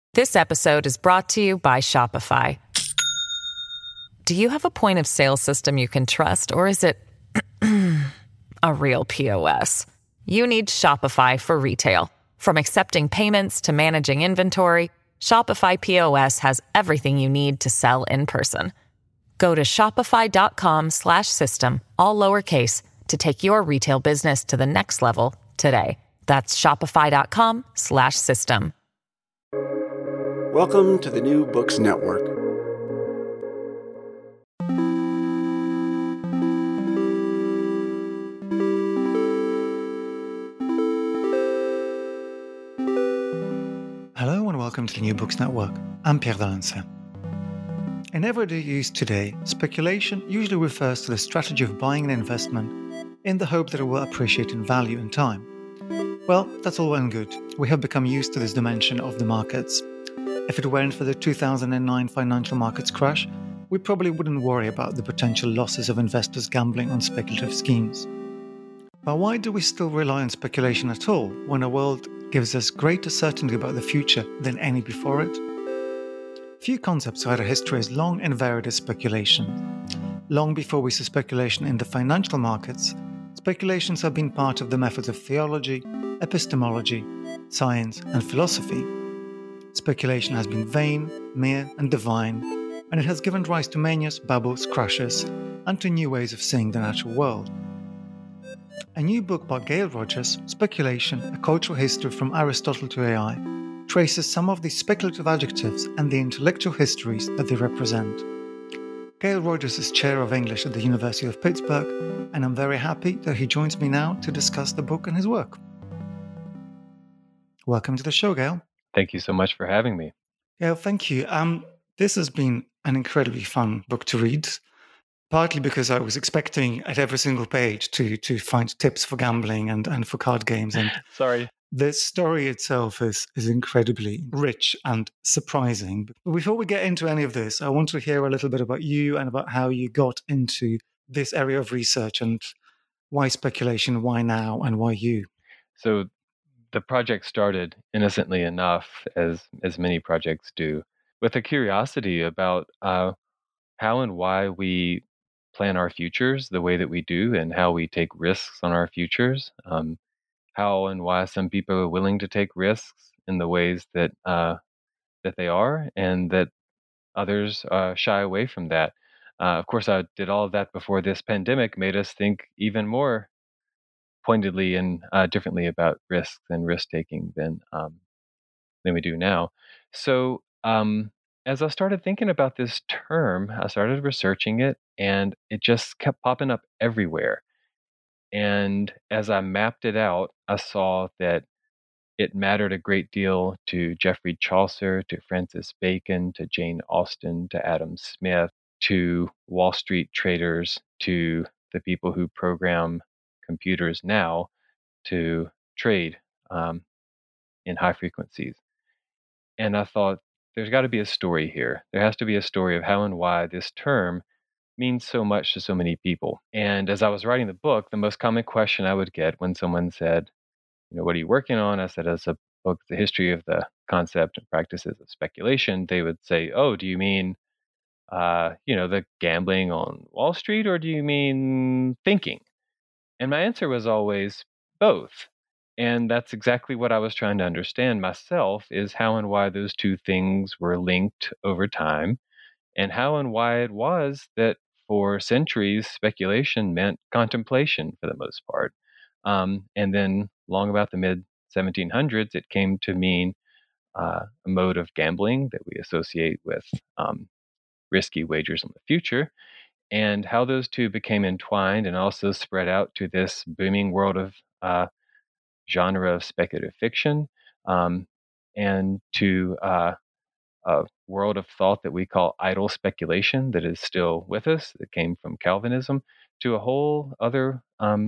This episode is brought to you by Shopify. Do you have a point of sale system you can trust, or is it a real POS? You need Shopify for retail. From accepting payments to managing inventory, Shopify POS has everything you need to sell in person. Go to shopify.com/system, all lowercase, to take your retail business to the next level today. That's shopify.com/system. Welcome to the New Books Network. Hello and welcome to the New Books Network. I'm Pierre Valença. In everyday use today, speculation usually refers to the strategy of buying an investment in the hope that it will appreciate in value in time. Well, that's all well and good. We have become used to this dimension of the markets. If it weren't for the 2009 financial markets crash, we probably wouldn't worry about the potential losses of investors gambling on speculative schemes. But why do we still rely on speculation at all, when the world gives us greater certainty about the future than any before it? Few concepts have had a history as long and varied as speculation. Long before we saw speculation in the financial markets, speculations have been part of the methods of theology, epistemology, science, and philosophy. Speculation has been vain, mere, and divine, and it has given rise to manias, bubbles, crashes, and to new ways of seeing the natural world. A new book by Gail Rogers, Speculation, A Cultural History from Aristotle to AI, traces some of these speculative adjectives and the intellectual histories that they represent. Gail Rogers is Chair of English at the University of Pittsburgh, and I'm very happy that he joins me now to discuss the book and his work. Welcome to the show, Gail. Thank you so much for having me. Yeah, thank you. This has been an incredibly fun book to read, partly because I was expecting at every single page to find tips for gambling and for card games. And Sorry. the story itself is incredibly rich and surprising. But before we get into any of this, I want to hear a little bit about you and about how you got into this area of research and why speculation, why now, and why you. So the project started innocently enough, as many projects do, with a curiosity about how and why we plan our futures the way that we do, and how we take risks on our futures. How and why some people are willing to take risks in the ways that they are, and that others shy away from that. Of course, I did all of that before this pandemic made us think even more pointedly and differently about risks and risk taking than we do now. So as I started thinking about this term, I started researching it, and it just kept popping up everywhere. And as I mapped it out, I saw that it mattered a great deal to Geoffrey Chaucer, to Francis Bacon, to Jane Austen, to Adam Smith, to Wall Street traders, to the people who program computers now to trade in high frequencies. And I thought, there's got to be a story here. There has to be a story of how and why this term means so much to so many people. And as I was writing the book, the most common question I would get when someone said, what are you working on? I said, as a book, the history of the concept and practices of speculation. They would say, oh, do you mean, the gambling on Wall Street, or do you mean thinking? And my answer was always both. And that's exactly what I was trying to understand myself, is how and why those two things were linked over time, and how and why it was that for centuries speculation meant contemplation for the most part. And then long about the mid 1700s, it came to mean a mode of gambling that we associate with risky wagers on the future, and how those two became entwined and also spread out to this booming world of genre of speculative fiction, and to a world of thought that we call idle speculation that is still with us, that came from Calvinism, to a whole other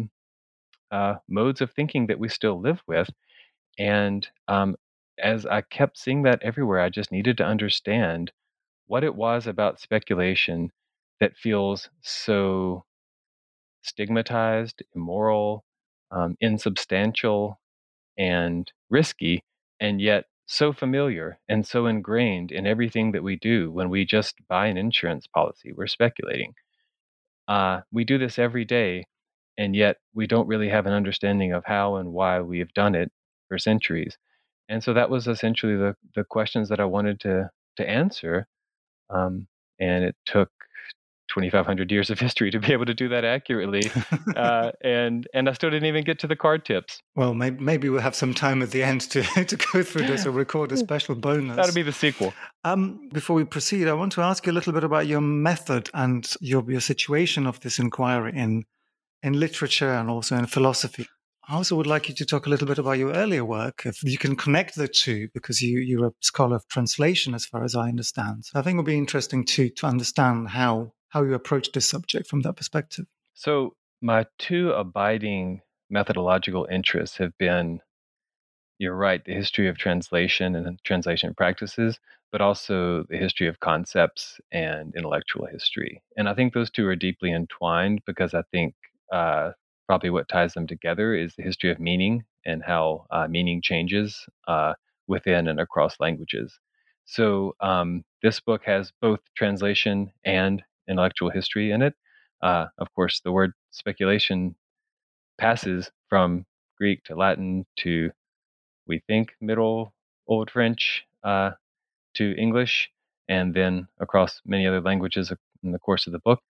modes of thinking that we still live with. And as I kept seeing that everywhere, I just needed to understand what it was about speculation that feels so stigmatized, immoral, insubstantial, and risky, and yet so familiar and so ingrained in everything that we do. When we just buy an insurance policy, we're speculating. We do this every day, and yet we don't really have an understanding of how and why we have done it for centuries. And so that was essentially the questions that I wanted to answer. Um, and it took 2,500 years of history to be able to do that accurately. And I still didn't even get to the card tips. Well, maybe we'll have some time at the end to, to go through this or record a special bonus. That'll be the sequel. Before we proceed, I want to ask you a little bit about your method and your situation of this inquiry in literature and also in philosophy. I also would like you to talk a little bit about your earlier work, if you can connect the two, because you're a scholar of translation, as far as I understand. So I think it would be interesting to understand how you approach this subject from that perspective. So my two abiding methodological interests have been, you're right, the history of translation and translation practices, but also the history of concepts and intellectual history. And I think those two are deeply entwined because I think probably what ties them together is the history of meaning and how meaning changes within and across languages. So this book has both translation and intellectual history in it. Of course, the word speculation passes from Greek to Latin to, we think, Middle Old French to English, and then across many other languages in the course of the book.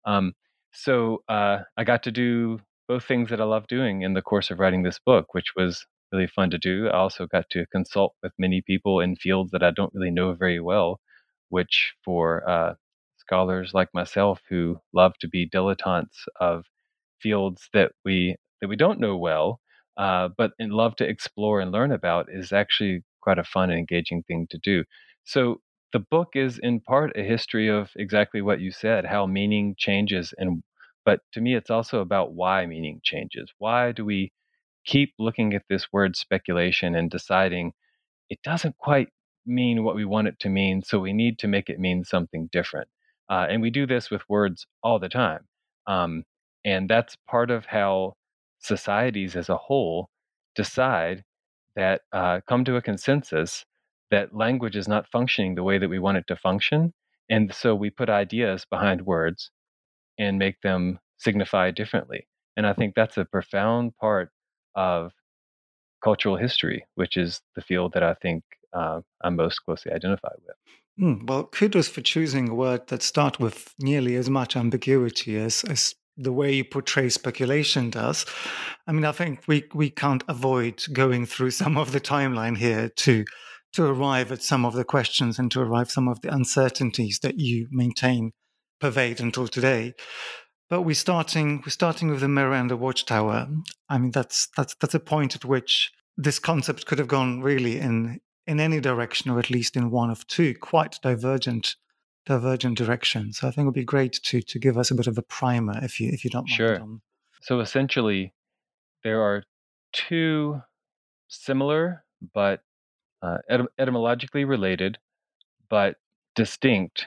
So I got to do both things that I love doing in the course of writing this book, which was really fun to do. I also got to consult with many people in fields that I don't really know very well, which for scholars like myself who love to be dilettantes of fields that we don't know well, but love to explore and learn about, is actually quite a fun and engaging thing to do. So the book is in part a history of exactly what you said, how meaning changes, and but to me it's also about why meaning changes. Why do we keep looking at this word speculation and deciding it doesn't quite mean what we want it to mean, so we need to make it mean something different. And we do this with words all the time. Um, and that's part of how societies as a whole decide that, come to a consensus that language is not functioning the way that we want it to function. And so we put ideas behind words and make them signify differently. And I think that's a profound part of cultural history, which is the field that I think I'm most closely identified with. Well, kudos for choosing a word that starts with nearly as much ambiguity as the way you portray speculation does. I mean, I think we can't avoid going through some of the timeline here to arrive at some of the questions and to arrive some of the uncertainties that you maintain pervade until today. But we're starting with the mirror and the watchtower. I mean, that's a point at which this concept could have gone really in any direction, or at least in one of two quite divergent directions. So I think it would be great to give us a bit of a primer, if you don't mind. Sure. So essentially, there are two similar but etymologically related but distinct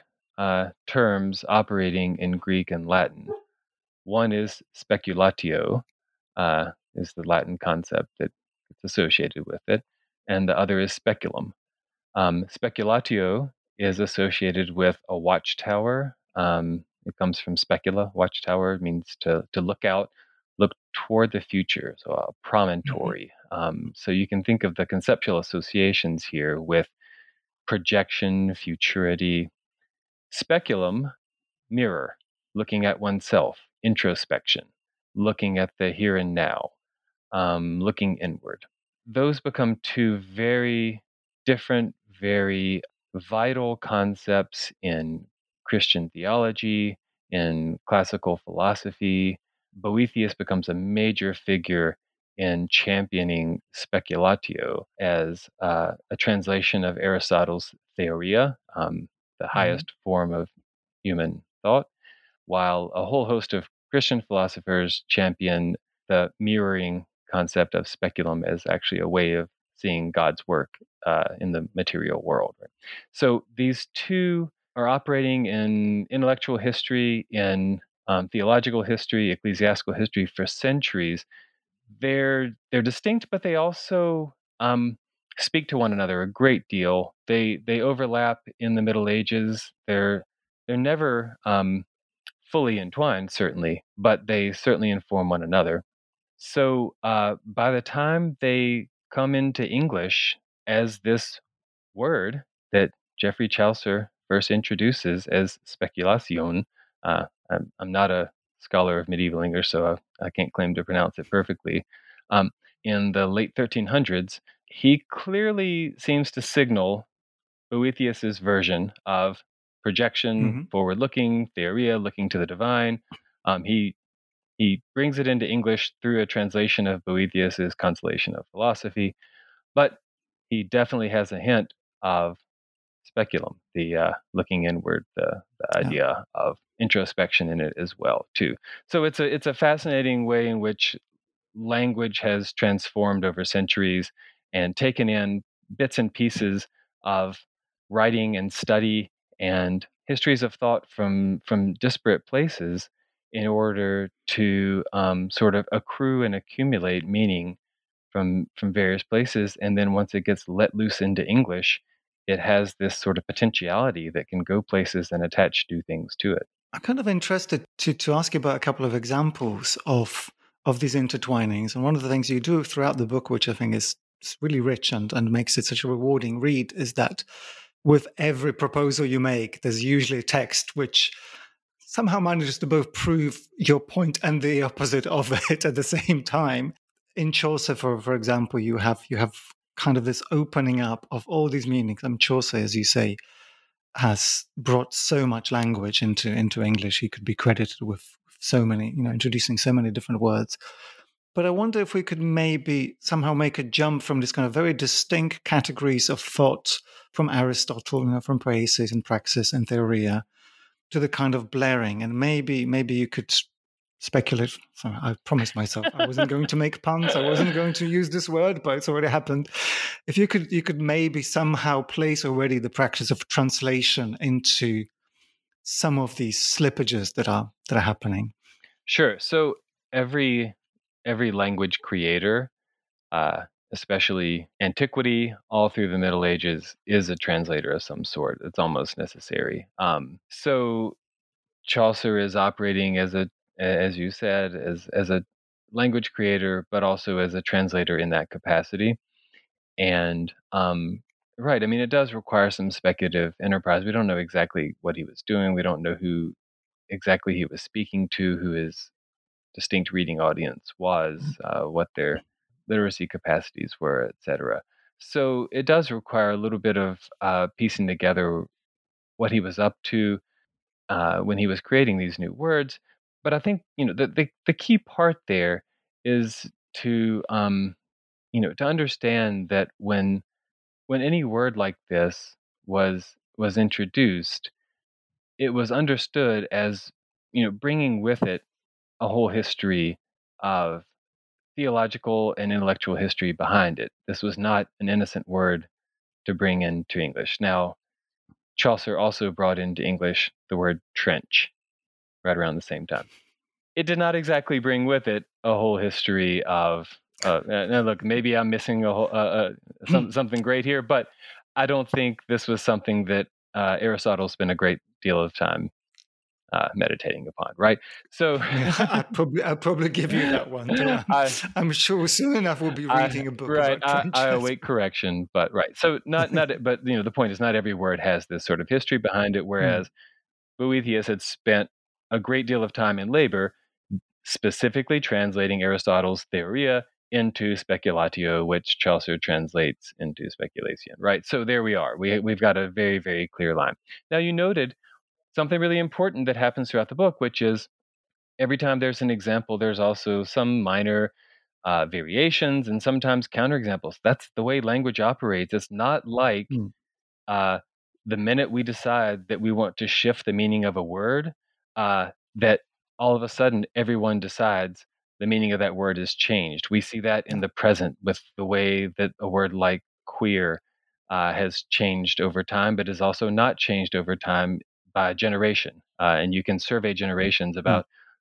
terms operating in Greek and Latin. One is speculatio, is the Latin concept that it's associated with it, and the other is speculum. Speculatio is associated with a watchtower. It comes from specula. Watchtower means to look out, look toward the future, so a promontory. So you can think of the conceptual associations here with projection, futurity. Speculum, mirror, looking at oneself, introspection, looking at the here and now, looking inward. Those become two very different, very vital concepts in Christian theology, in classical philosophy. Boethius becomes a major figure in championing speculatio as a translation of Aristotle's Theoria, the highest form of human thought, while a whole host of Christian philosophers champion the mirroring concept of speculum as actually a way of seeing God's work in the material world. Right? So these two are operating in intellectual history, in theological history, ecclesiastical history for centuries. They're distinct, but they also speak to one another a great deal. They overlap in the Middle Ages. They're never fully entwined, certainly, but they certainly inform one another. So by the time they come into English as this word that Geoffrey Chaucer first introduces as speculation, I'm not a scholar of medieval English, so I can't claim to pronounce it perfectly. Um, in the late 1300s, he clearly seems to signal Boethius's version of projection, Hmm. forward-looking, theoria, looking to the divine. He brings it into English through a translation of Boethius's Consolation of Philosophy, but he definitely has a hint of speculum, the looking inward, the Yeah. idea of introspection in it as well, too. So it's a fascinating way in which language has transformed over centuries and taken in bits and pieces of writing and study and histories of thought from disparate places in order to sort of accrue and accumulate meaning from various places. And then once it gets let loose into English, it has this sort of potentiality that can go places and attach new things to it. I'm kind of interested to ask you about a couple of examples of these intertwinings. And one of the things you do throughout the book, which I think is really rich and makes it such a rewarding read, is that with every proposal you make, there's usually a text which somehow manages to both prove your point and the opposite of it at the same time. In Chaucer, for example, you have kind of this opening up of all these meanings. I mean, Chaucer, as you say, has brought so much language into English. He could be credited with so many, introducing so many different words. But I wonder if we could maybe somehow make a jump from this kind of very distinct categories of thought from Aristotle, from Poesis and Praxis and Theoria, to the kind of blaring. And maybe you could speculate. Sorry, I promised myself I wasn't going to make puns. I wasn't going to use this word, but it's already happened. If you could maybe somehow place already the practice of translation into some of these slippages that are happening. Sure. So every every language creator, uh, especially antiquity, all through the Middle Ages, is a translator of some sort. It's almost necessary. So Chaucer is operating as you said, as a language creator, but also as a translator in that capacity. And right, I mean, it does require some speculative enterprise. We don't know exactly what he was doing. We don't know who exactly he was speaking to, who his distinct reading audience was, what their literacy capacities were, etc. So it does require a little bit of piecing together what he was up to when he was creating these new words. But I think the key part there is to to understand that when any word like this was introduced, it was understood as bringing with it a whole history of theological and intellectual history behind it. This was not an innocent word to bring into English. Now, Chaucer also brought into English the word trench right around the same time. It did not exactly bring with it a whole history of. Now look, maybe I'm missing something great here, but I don't think this was something that Aristotle spent a great deal of time meditating upon, right? So, I'd probably give you that one. I'm sure soon enough we'll be reading a book right, about I trenches. await correction, but right. So not, but the point is, not every word has this sort of history behind it. Hmm. Whereas Boethius had spent a great deal of time and labor specifically translating Aristotle's Theoria into Speculatio, which Chaucer translates into Speculation, right? So there we are. We've got a very, very clear line. Now, you noted something really important that happens throughout the book, which is every time there's an example, there's also some minor variations and sometimes counterexamples. That's the way language operates. It's not like Hmm. uh, the minute we decide that we want to shift the meaning of a word, that all of a sudden everyone decides the meaning of that word is changed. We see that in Yeah. the present with the way that a word like queer has changed over time, but is also not changed over time by generation. And you can survey generations Hmm. about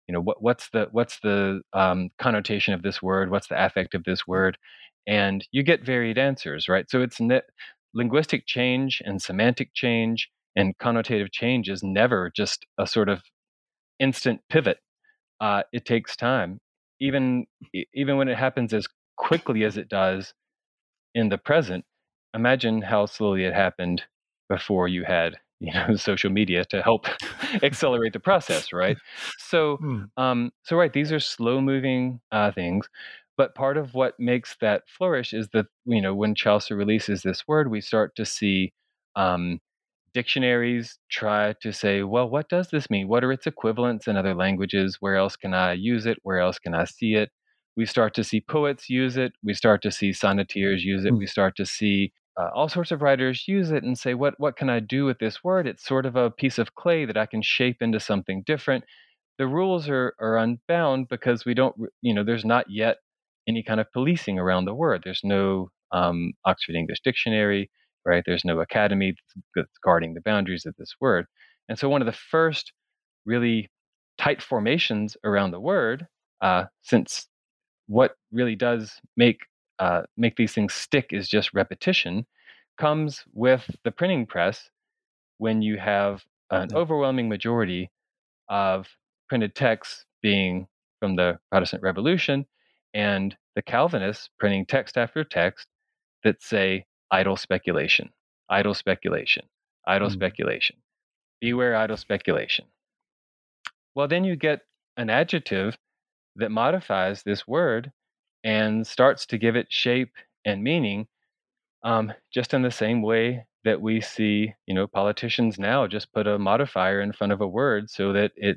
what's the connotation of this word? What's the affect of this word? And you get varied answers, right? So it's linguistic change and semantic change and connotative change is never just a sort of instant pivot. It takes time, even when it happens as quickly as it does in the present. Imagine how slowly it happened before you had social media to help accelerate the process, right? So right, these are slow moving things, but part of what makes that flourish is that when Chaucer releases this word, we start to see um, dictionaries try to say, well, what does this mean? What are its equivalents in other languages? Where else can I use it? Where else can I see it? We start to see poets use it. We start to see sonneteers use it. We start to see all sorts of writers use it and say, what can I do with this word? It's sort of a piece of clay that I can shape into something different. The rules are unbound because we don't, there's not yet any kind of policing around the word. There's no Oxford English Dictionary, right? There's no academy that's guarding the boundaries of this word. And so one of the first really tight formations around the word, since what really does make these things stick is just repetition, comes with the printing press when you have an overwhelming majority of printed texts being from the Protestant Revolution and the Calvinists printing text after text that say idle speculation, idle speculation, idle speculation, beware idle speculation. Well, then you get an adjective that modifies this word and starts to give it shape and meaning, just in the same way that we see, politicians now just put a modifier in front of a word so that it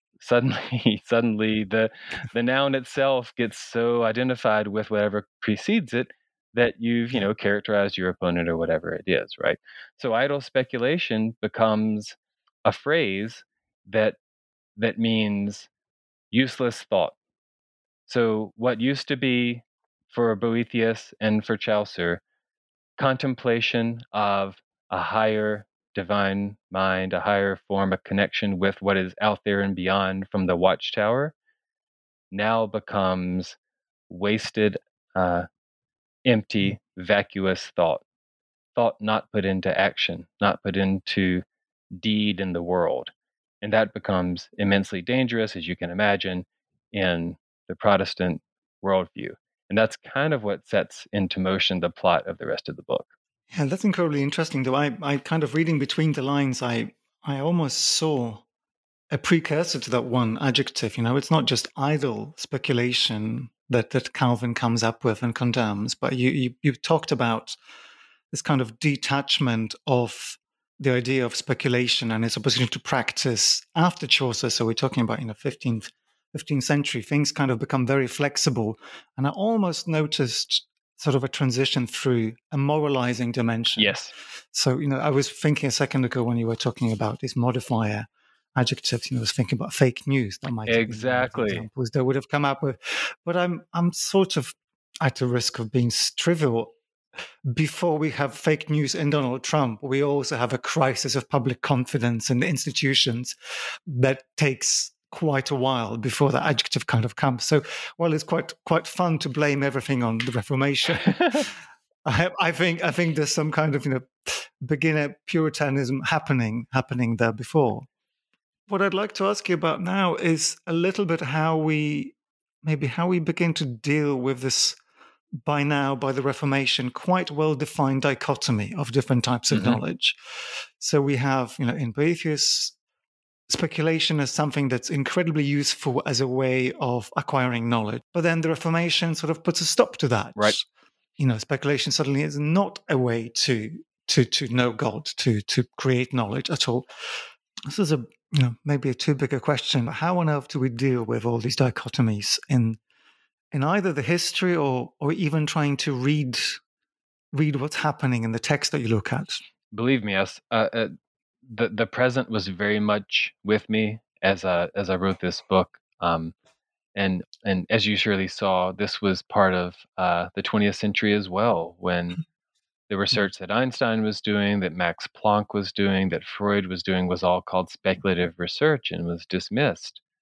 suddenly the noun itself gets so identified with whatever precedes it that you've characterized your opponent or whatever it is, right? So idle speculation becomes a phrase that means useless thought. So what used to be for Boethius and for Chaucer contemplation of a higher divine mind, a higher form of connection with what is out there and beyond from the watchtower, now becomes wasted, empty, vacuous thought not put into action, not put into deed in the world. And that becomes immensely dangerous, as you can imagine, in the Protestant worldview. And that's kind of what sets into motion the plot of the rest of the book. Yeah, that's incredibly interesting. Though I kind of reading between the lines, I almost saw a precursor to that one adjective. It's not just idle speculation that Calvin comes up with and condemns, but you talked about this kind of detachment of the idea of speculation and its opposition to practice after Chaucer. So we're talking about 15th century. Things kind of become very flexible, and I almost noticed sort of a transition through a moralizing dimension. Yes. So I was thinking a second ago when you were talking about these modifier adjectives, I was thinking about fake news. That might exactly have been one of the examples that would have come up with. But I'm sort of at the risk of being trivial. Before we have fake news and Donald Trump, we also have a crisis of public confidence in the institutions that takes quite a while before the adjective kind of comes. So while it's quite fun to blame everything on the Reformation, I think there's some kind of beginner Puritanism happening there before. What I'd like to ask you about now is a little bit how we begin to deal with this by the Reformation quite well-defined dichotomy of different types of knowledge. So we have, in Boethius, speculation as something that's incredibly useful as a way of acquiring knowledge. But then the Reformation sort of puts a stop to that. Right. Speculation suddenly is not a way to know God, to create knowledge at all. This is maybe a too big a question. How on earth do we deal with all these dichotomies in either the history or even trying to read what's happening in the text that you look at? Believe me, yes. The present was very much with me as I wrote this book, and as you surely saw, this was part of the 20th century as well, when the research that Einstein was doing, that Max Planck was doing, that Freud was doing, was all called speculative research and was dismissed.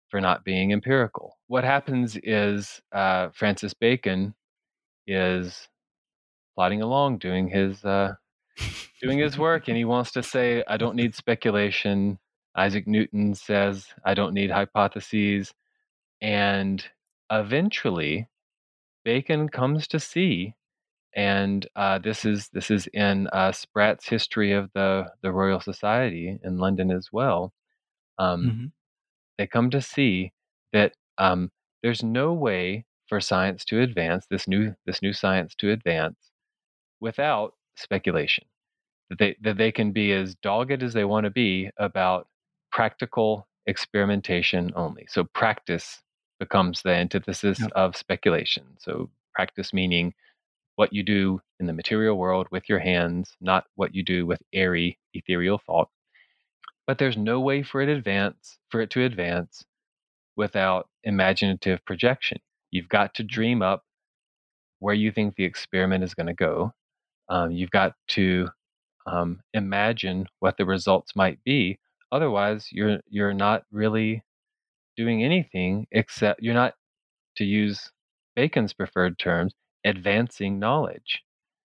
for not being empirical. What happens is Francis Bacon is plodding along, doing his work, and he wants to say, "I don't need speculation." Isaac Newton says, "I don't need hypotheses," and eventually Bacon comes to see, and this is in Sprat's History of the Royal Society in London as well. Mm-hmm. They come to see that there's no way for science to advance, this new science to advance, without speculation. That they can be as dogged as they want to be about practical experimentation only. So practice becomes the antithesis Yeah. of speculation. So practice meaning what you do in the material world with your hands, not what you do with airy, ethereal thought. But there's no way for it to advance without imaginative projection. You've got to dream up where you think the experiment is going to go. You've got to imagine what the results might be. Otherwise, you're not really doing anything except you're not, to use Bacon's preferred terms, advancing knowledge.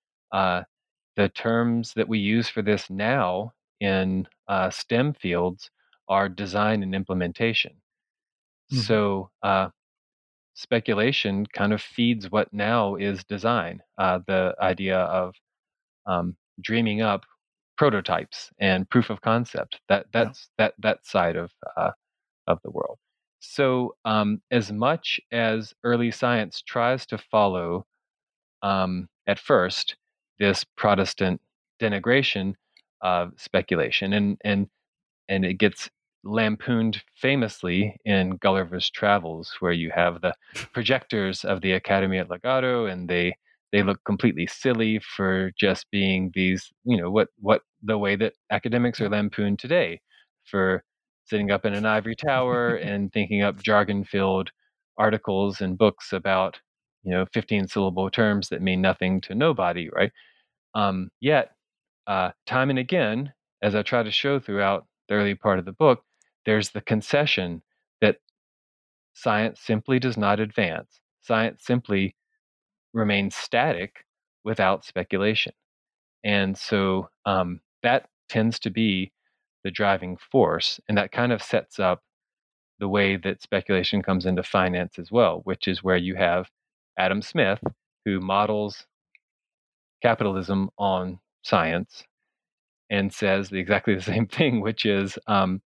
The terms that we use for this now in STEM fields are design and implementation. Mm-hmm. So speculation kind of feeds what now is design. The idea of dreaming up prototypes and proof of concept. That's that side of the world. So as much as early science tries to follow at first this Protestant denigration of speculation, and it gets lampooned famously in Gulliver's Travels, where you have the projectors of the Academy at Legato, and they look completely silly for just being these, what the way that academics are lampooned today for sitting up in an ivory tower and thinking up jargon-filled articles and books about 15-syllable terms that mean nothing to nobody, right? Yet, time and again, as I try to show throughout the early part of the book, there's the concession that science simply does not advance. Science simply remains static without speculation. And so that tends to be the driving force. And that kind of sets up the way that speculation comes into finance as well, which is where you have Adam Smith, who models capitalism on science and says exactly the same thing, which is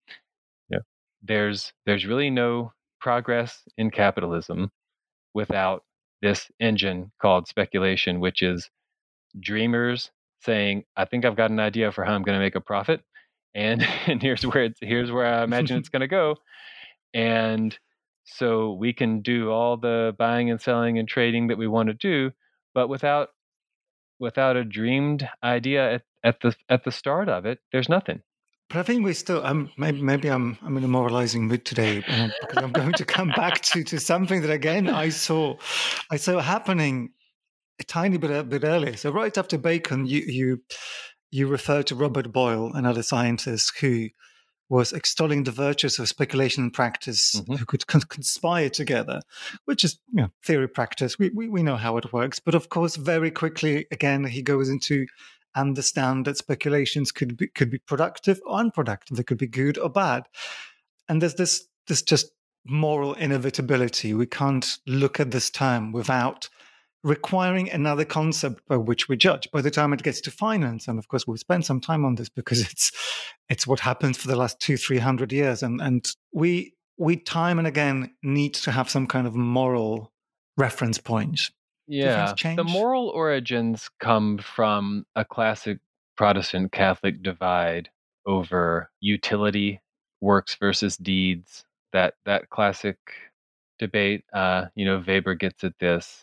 there's really no progress in capitalism without this engine called speculation, which is dreamers saying, "I think I've got an idea for how I'm going to make a profit, and and here's where I imagine it's going to go." And so we can do all the buying and selling and trading that we want to do, but without a dreamed idea at the start of it, there's nothing. But I think we still. Maybe I'm in a moralizing mood today, because I'm going to come back to something that again I saw happening a tiny bit earlier. So right after Bacon, you refer to Robert Boyle, another scientist who was extolling the virtues of speculation and practice, who could conspire together, which is theory practice. We know how it works, but of course, very quickly again he goes into understand that speculations could be productive or unproductive. They could be good or bad, and there's this just moral inevitability. We can't look at this term without requiring another concept by which we judge. By the time it gets to finance, and of course we'll spend some time on this because it's what happens for the last 200-300 years, and we time and again need to have some kind of moral reference point. Yeah, the moral origins come from a classic Protestant Catholic divide over utility, works versus deeds. That classic debate. Weber gets at this.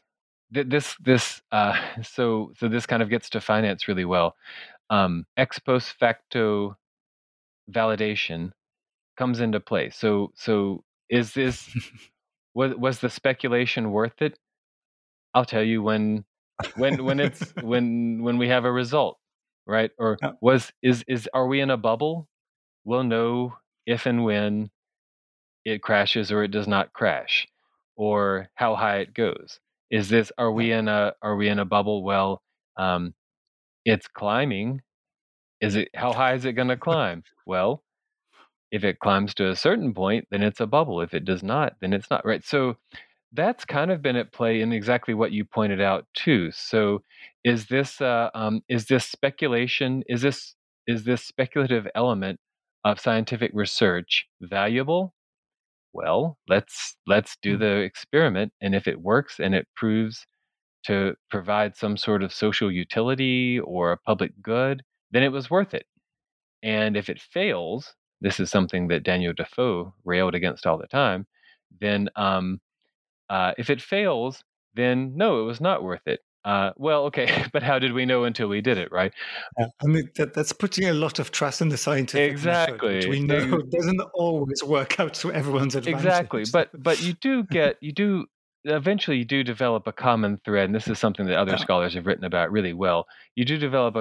So this kind of gets to finance really well. Ex post facto validation comes into play. So is this was the speculation worth it? I'll tell you when it's when we have a result, right? Or are we in a bubble? We'll know if and when it crashes or it does not crash, or how high it goes. Are Yeah. we in a bubble? Well, um, it's climbing. How high is it going to climb? Well, if it climbs to a certain point, then it's a bubble. If it does not, then it's not, right? So that's kind of been at play in exactly what you pointed out too. So is this speculation? Is this speculative element of scientific research valuable? Well, let's do Mm. the experiment, and if it works and it proves to provide some sort of social utility or a public good, then it was worth it. And if it fails, this is something that Daniel Defoe railed against all the time, then if it fails, then no, it was not worth it. Well, okay, but how did we know until we did it, right? Yeah. I mean, that's putting a lot of trust in the scientific method, which Exactly. we know doesn't always work out to everyone's Exactly. advantage. But you do eventually you do develop a common thread, and this is something that other Yeah. scholars have written about really well. You do develop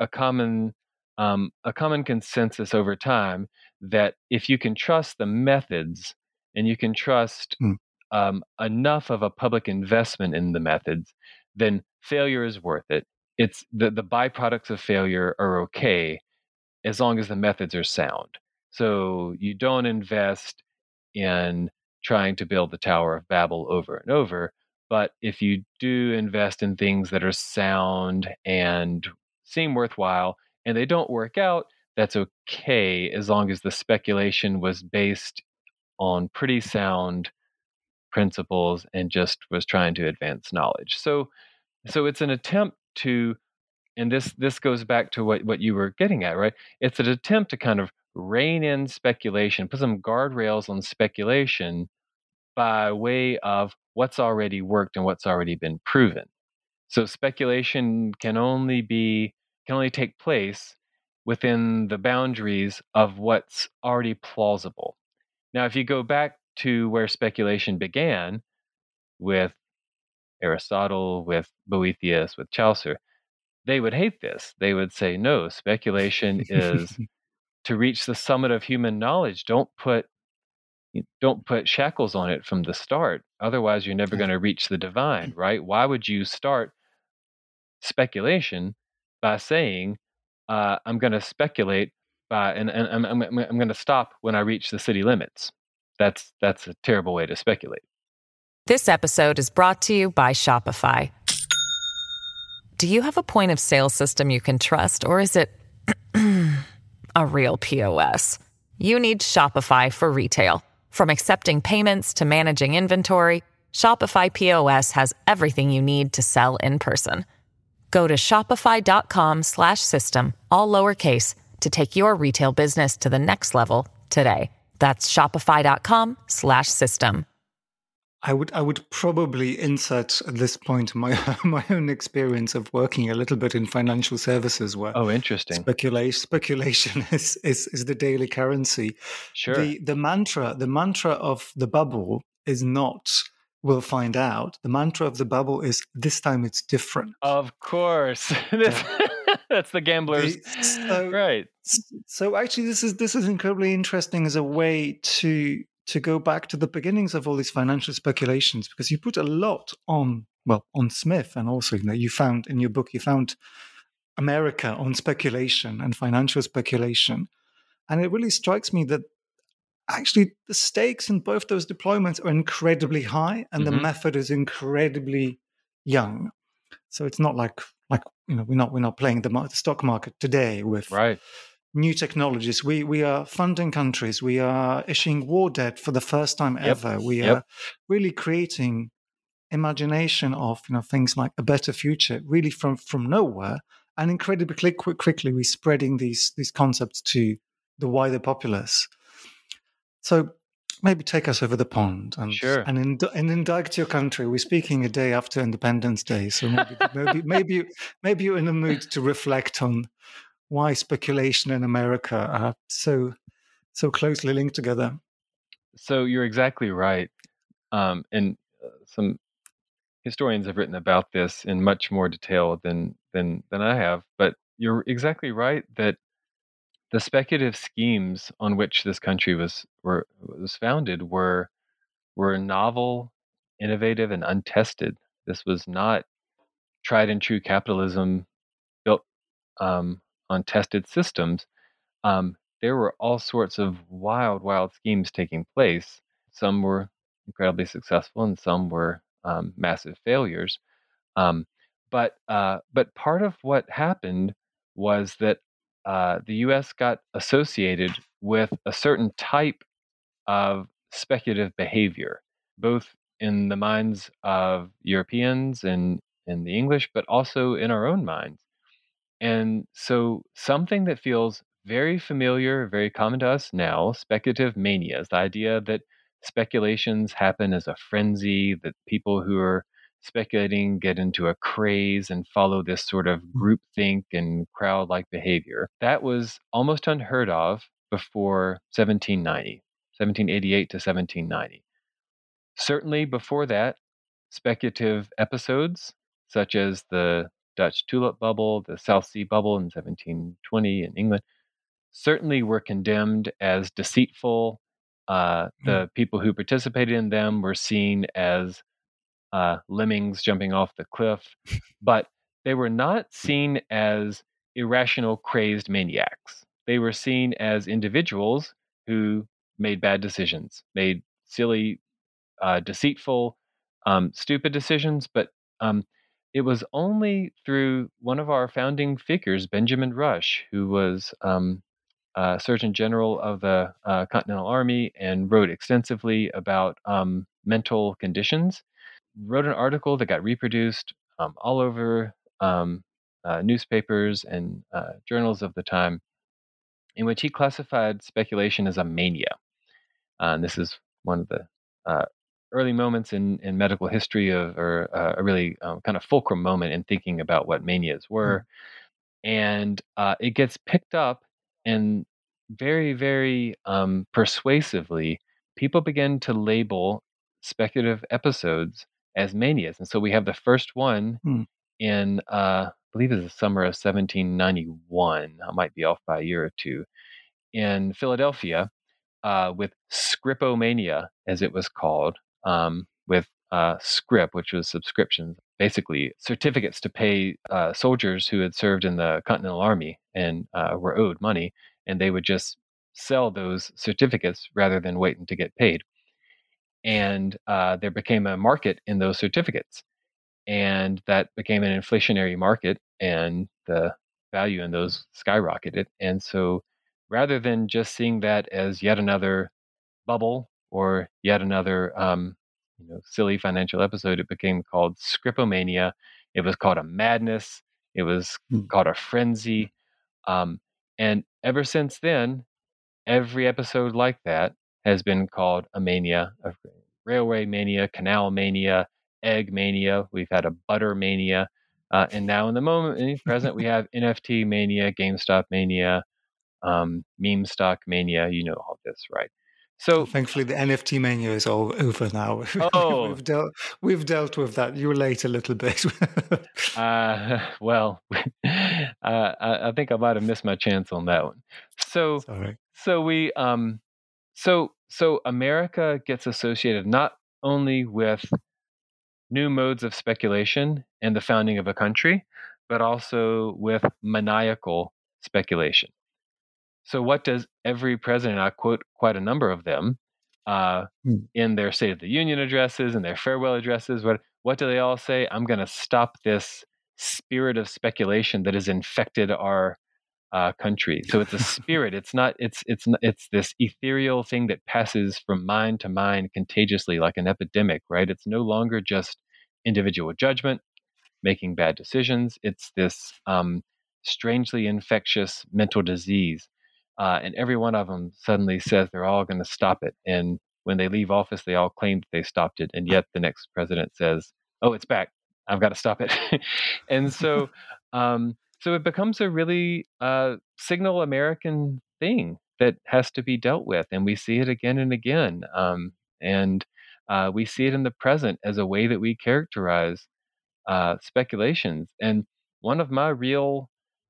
a common consensus over time that if you can trust the methods and you can trust Mm. enough of a public investment in the methods, then failure is worth it. It's the byproducts of failure are okay as long as the methods are sound. So you don't invest in trying to build the Tower of Babel over and over. But if you do invest in things that are sound and seem worthwhile and they don't work out, that's okay as long as the speculation was based on pretty sound principles and just was trying to advance knowledge. So it's an attempt to, and this goes back to what you were getting at, right? It's an attempt to kind of rein in speculation, put some guardrails on speculation by way of what's already worked and what's already been proven. So speculation can only take place within the boundaries of what's already plausible. Now, if you go back to where speculation began with Aristotle, with Boethius, with Chaucer, they would hate this. They would say, no, speculation is to reach the summit of human knowledge. Don't put shackles on it from the start. Otherwise, you're never Yeah. going to reach the divine, right? Why would you start speculation by saying, I'm going to speculate and I'm going to stop when I reach the city limits? That's a terrible way to speculate. This episode is brought to you by Shopify. Do you have a point of sale system you can trust, or is it a real POS? You need Shopify for retail. From accepting payments to managing inventory, Shopify POS has everything you need to sell in person. Go to shopify.com/system, all lowercase, to take your retail business to the next level today. That's shopify.com/system. I would probably insert at this point my my own experience of working a little bit in financial services, where Oh, interesting. speculation is the daily currency. Sure. The mantra of the bubble is not "we'll find out." The mantra of the bubble is "this time it's different." Of course. That's the gamblers. Right. So actually, this is incredibly interesting as a way to go back to the beginnings of all these financial speculations, because you put a lot on Smith, and also you found in your book, you found America on speculation and financial speculation, and it really strikes me that actually the stakes in both those deployments are incredibly high, and the method is incredibly young. So it's not like we're not playing the stock market today with Right. new technologies. We are funding countries. We are issuing war debt for the first time ever. We are really creating imagination of things like a better future, really from nowhere, and incredibly quickly we're spreading these concepts to the wider populace. So maybe take us over the pond and Sure. and indict your country. We're speaking a day after Independence Day, so maybe you're in a mood to reflect on why speculation in America are so closely linked together. So you're exactly right. And some historians have written about this in much more detail than I have. But you're exactly right that the speculative schemes on which this country was founded were novel, innovative, and untested. This was not tried and true capitalism built on tested systems. There were all sorts of wild schemes taking place. Some were incredibly successful, and some were massive failures. Um, but part of what happened was that the U.S. got associated with a certain type of speculative behavior, both in the minds of Europeans and in the English, but also in our own minds. And so something that feels very familiar, very common to us now, speculative mania, is the idea that speculations happen as a frenzy, that people who are speculating get into a craze and follow this sort of groupthink and crowd-like behavior. That was almost unheard of before 1790, 1788 to 1790. Certainly before that, speculative episodes such as the Dutch tulip bubble, the South Sea bubble in 1720 in England, certainly were condemned as deceitful. The people who participated in them were seen as lemmings jumping off the cliff, but they were not seen as irrational, crazed maniacs. They were seen as individuals who made bad decisions, made silly, deceitful, stupid decisions. But um, it was only through one of our founding figures, Benjamin Rush, who was Surgeon General of the Continental Army and wrote extensively about mental conditions, wrote an article that got reproduced all over newspapers and journals of the time, in which he classified speculation as a mania. And this is one of the uh, early moments in medical history or a really kind of fulcrum moment in thinking about what manias were. And it gets picked up, and very persuasively, people begin to label speculative episodes as manias. And so we have the first one in, I believe it's the summer of 1791. I might be off by a year or two, in Philadelphia, with Scripomania, as it was called, with scrip, which was subscriptions, basically certificates to pay soldiers who had served in the Continental Army and were owed money, and they would just sell those certificates rather than waiting to get paid. And there became a market in those certificates, and that became an inflationary market, and the value in those skyrocketed. And so rather than just seeing that as yet another bubble or yet another silly financial episode, it became called Scripomania. It was called a madness. It was called a frenzy. And ever since then, every episode like that has been called a mania, a railway mania, canal mania, egg mania. We've had a butter mania. And now in the moment, in the present, we have NFT mania, GameStop mania, meme stock mania. You know all this, right? So thankfully, the NFT mania is all over now. Oh, we've dealt with that. You relate a little bit. well, I think I might have missed my chance on that one. So, Sorry. so we, so America gets associated not only with new modes of speculation and the founding of a country, but also with maniacal speculation. So, what does every president, I quote quite a number of them, in their State of the Union addresses and their farewell addresses, what do they all say? I'm going to stop this spirit of speculation that has infected our country. So it's a spirit. It's not. It's this ethereal thing that passes from mind to mind contagiously, like an epidemic. Right? It's no longer just individual judgment, making bad decisions. It's this strangely infectious mental disease. And every one of them suddenly says they're all going to stop it. And when they leave office, they all claim that they stopped it. And yet the next president says, oh, it's back. I've got to stop it. And so, so it becomes a really signal American thing that has to be dealt with. And we see it again and again. And we see it in the present as a way that we characterize speculations. And one of my real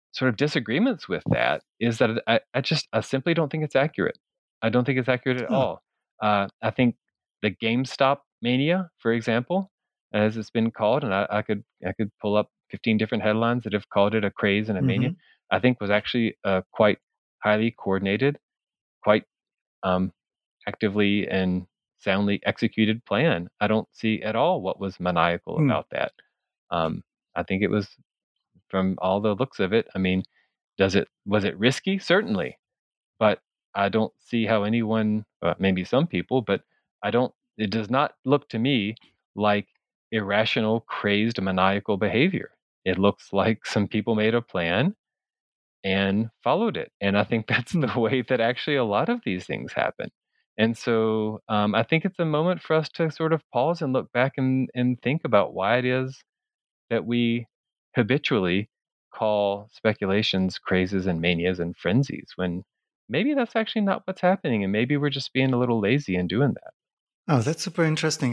sort of disagreements with that is that I simply don't think it's accurate. I don't think it's accurate at Oh, all. I think the GameStop mania, for example, as it's been called, and I could pull up 15 different headlines that have called it a craze and a mania. hmm I think was actually a quite highly coordinated, quite um, actively and soundly executed plan. I don't see at all what was maniacal mm. about that. Um, I think it was, from all the looks of it. I mean, was it risky? Certainly, but I don't see how anyone, maybe some people, but I don't. It does not look to me like irrational, crazed, maniacal behavior. It looks like some people made a plan and followed it. And I think that's Hmm. the way that actually a lot of these things happen. And so I think it's a moment for us to sort of pause and look back and think about why it is that we habitually call speculations crazes and manias and frenzies when maybe that's actually not what's happening. And maybe we're just being a little lazy in doing that. Oh, that's super interesting.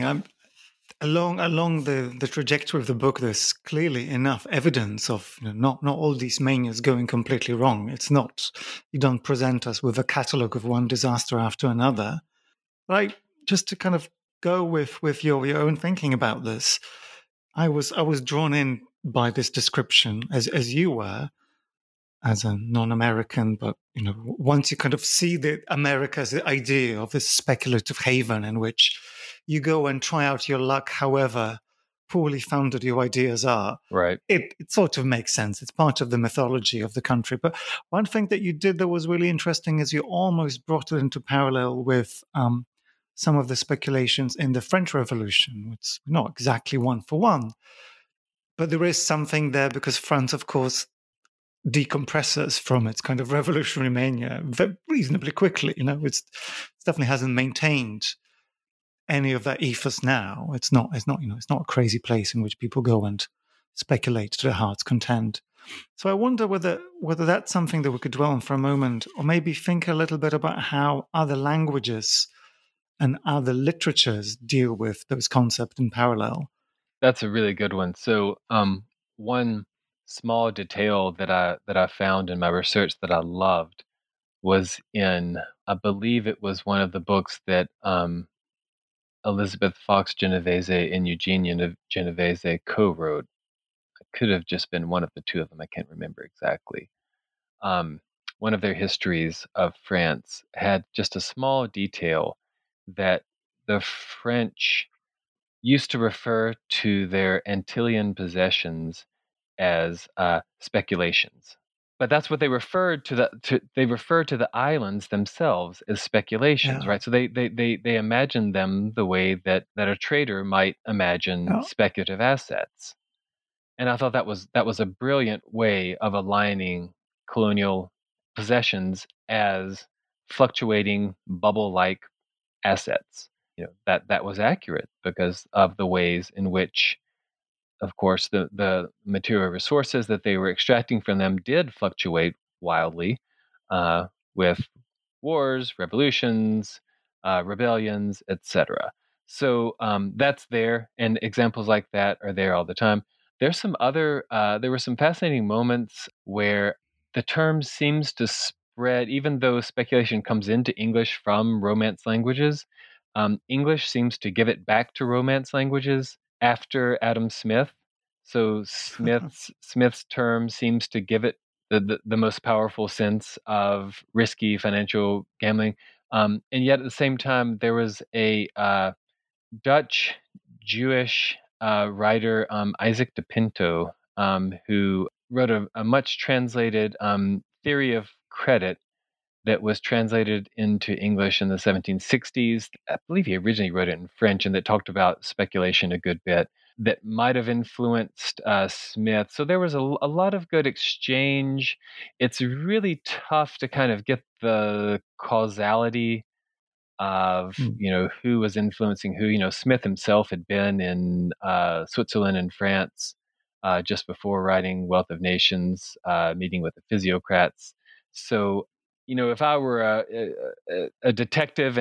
Along the trajectory of the book, there's clearly enough evidence of not all these manias going completely wrong. It's not, you don't present us with a catalogue of one disaster after another. But just to kind of go with your own thinking about this, I was drawn in by this description as you were, as a non-American, but once you kind of see the America's idea of this speculative haven in which you go and try out your luck, however poorly founded your ideas are, Right. it sort of makes sense. It's part of the mythology of the country. But one thing that you did that was really interesting is you almost brought it into parallel with some of the speculations in the French Revolution. It's not exactly one for one, but there is something there because France, of course, decompresses from its kind of revolutionary mania reasonably quickly. It definitely hasn't maintained any of that ethos now. It's not a crazy place in which people go and speculate to their heart's content. So I wonder whether that's something that we could dwell on for a moment, or maybe think a little bit about how other languages and other literatures deal with those concepts in parallel. That's a really good one. So, one small detail that I found in my research that I loved was in, I believe it was one of the books that Elizabeth Fox Genovese and Eugene Genovese co-wrote. It could have just been one of the two of them. I can't remember exactly. Um, One of their histories of France had just a small detail that the French used to refer to their Antillean possessions as speculations. But that's what they referred to they referred to the islands themselves as speculations, Yeah. right? So they imagined them the way that a trader might imagine Yeah. speculative assets. And I thought that was a brilliant way of aligning colonial possessions as fluctuating bubble-like assets. That was accurate because of the ways in which, of course, the material resources that they were extracting from them did fluctuate wildly, with wars, revolutions, rebellions, etc. So that's there, and examples like that are there all the time. There were some fascinating moments where the term seems to spread, even though speculation comes into English from Romance languages. English seems to give it back to Romance languages after Adam Smith. So Smith's term seems to give it the most powerful sense of risky financial gambling. And yet at the same time, there was a Dutch Jewish writer, Isaac de Pinto, who wrote a much translated theory of credit that was translated into English in the 1760s. I believe he originally wrote it in French, and that talked about speculation a good bit, that might have influenced Smith. So there was a lot of good exchange. It's really tough to kind of get the causality of Hmm. who was influencing who. Smith himself had been in Switzerland and France just before writing Wealth of Nations, meeting with the physiocrats. So if I were a detective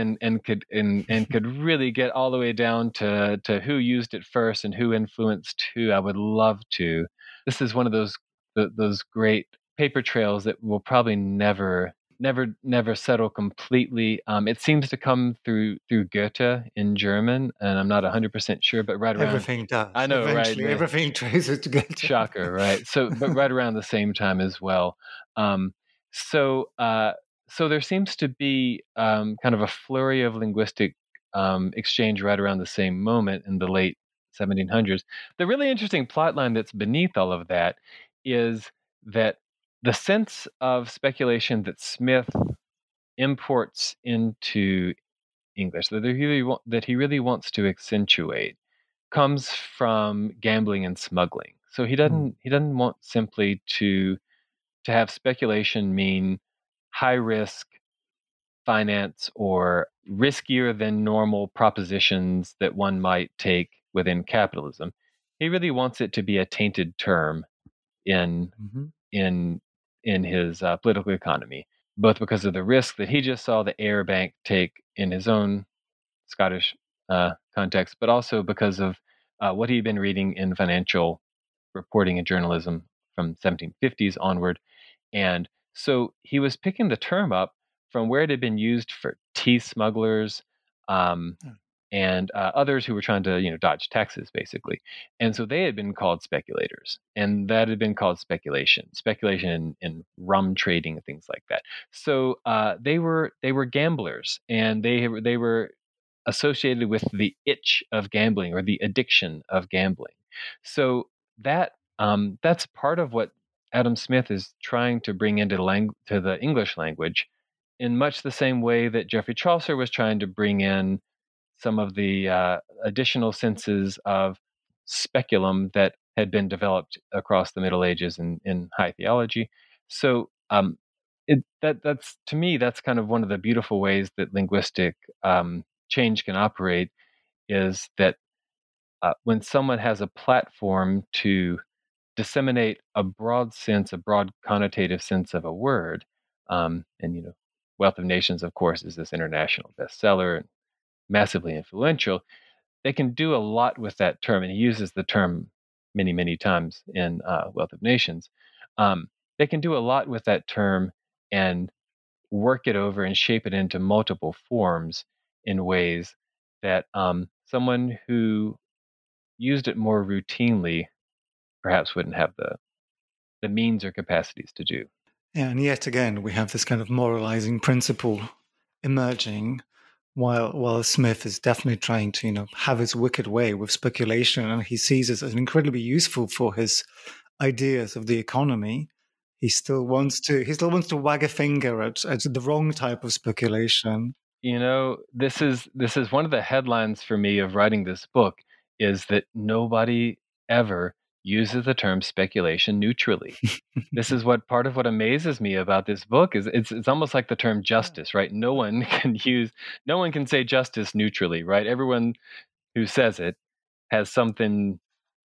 and could really get all the way down to who used it first and who influenced who, I would love to. This is one of those great paper trails that will probably never settle completely. It seems to come through Goethe in German, and I'm not 100% sure, but right around, Everything does. I know, right? Eventually, everything traces together. Shocker, right? So, but right around the same time as well. Um, so, so there seems to be kind of a flurry of linguistic exchange right around the same moment in the late 1700s. The really interesting plot line that's beneath all of that is that the sense of speculation that Smith imports into English, that he really wants to accentuate, comes from gambling and smuggling. So he doesn't want simply to have speculation mean high risk finance or riskier than normal propositions that one might take within capitalism. He really wants it to be a tainted term in in in his political economy, both because of the risk that he just saw the Ayr Bank take in his own Scottish context, but also because of what he'd been reading in financial reporting and journalism from 1750s onward. And so he was picking the term up from where it had been used for tea smugglers, um, and others who were trying to, dodge taxes, basically. And so they had been called speculators, and that had been called speculation in rum trading and things like that. So they were gamblers, and they were associated with the itch of gambling or the addiction of gambling. So that's part of what Adam Smith is trying to bring into to the English language, in much the same way that Geoffrey Chaucer was trying to bring in some of the additional senses of speculum that had been developed across the Middle Ages in high theology. So that's to me, that's kind of one of the beautiful ways that linguistic change can operate, is that when someone has a platform to disseminate a broad sense, a broad connotative sense of a word, and Wealth of Nations, of course, is this international bestseller and massively influential. They can do a lot with that term, and he uses the term many, many times in Wealth of Nations. They can do a lot with that term and work it over and shape it into multiple forms in ways that someone who used it more routinely perhaps wouldn't have the means or capacities to do. Yeah, and yet again, we have this kind of moralizing principle emerging, while Smith is definitely trying to, have his wicked way with speculation, and he sees it as incredibly useful for his ideas of the economy. He still wants to wag a finger at the wrong type of speculation. This is one of the headlines for me of writing this book, is that nobody ever uses the term speculation neutrally. This is part of what amazes me about this book, is it's almost like the term justice, right? No one can say justice neutrally, right? Everyone who says it has some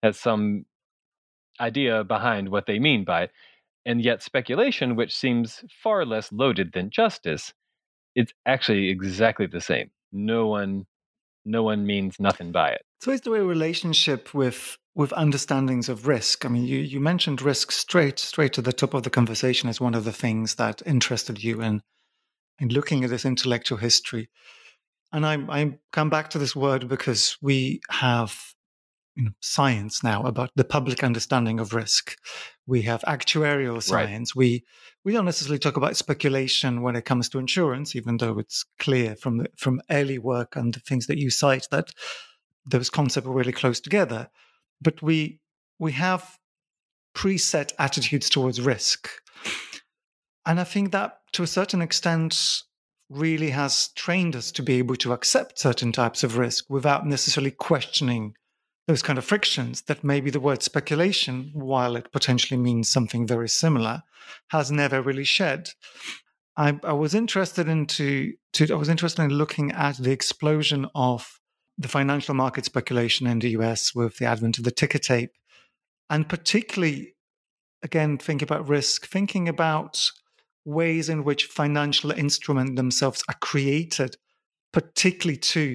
idea behind what they mean by it. And yet speculation, which seems far less loaded than justice, it's actually exactly the same. No one means nothing by it. So is there a relationship with understandings of risk? I mean, you mentioned risk straight to the top of the conversation as one of the things that interested you in looking at this intellectual history. And I come back to this word because we have science now about the public understanding of risk. We have actuarial science. Right. We don't necessarily talk about speculation when it comes to insurance, even though it's clear from early work and the things that you cite that those concepts are really close together. But we have preset attitudes towards risk. And I think that to a certain extent really has trained us to be able to accept certain types of risk without necessarily questioning those kind of frictions that maybe the word speculation, while it potentially means something very similar, has never really shed. I was interested in looking at the explosion of the financial market speculation in the US with the advent of the ticker tape, and particularly, again, thinking about risk, thinking about ways in which financial instruments themselves are created, particularly to